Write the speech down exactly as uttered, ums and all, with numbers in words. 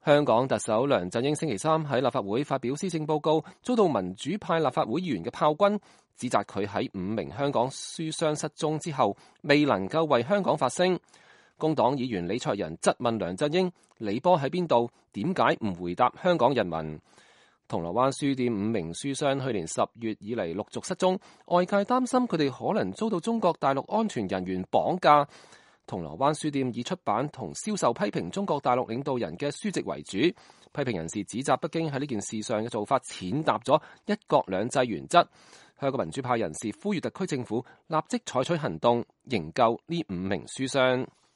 香港特首梁振英星期三喺立法會發表施政報告，遭到民主派立法會議員嘅炮轟，指責佢喺五名香港書商失蹤之後，未能夠為香港發聲。工黨議員李卓人質問梁振英：你波喺邊度？點解唔回答香港人民？銅鑼灣書店五名書商去年十月以嚟陸續失蹤，外界擔心佢哋可能遭到中國大陸安全人員綁架。銅鑼灣書店以出版同銷售批評中國大陸領導人嘅書籍為主，批評人士指責北京喺呢件事上嘅做法踐踏咗一國兩制原則。香港民主派人士呼籲特區政府立即採取行動，營救呢五名書商。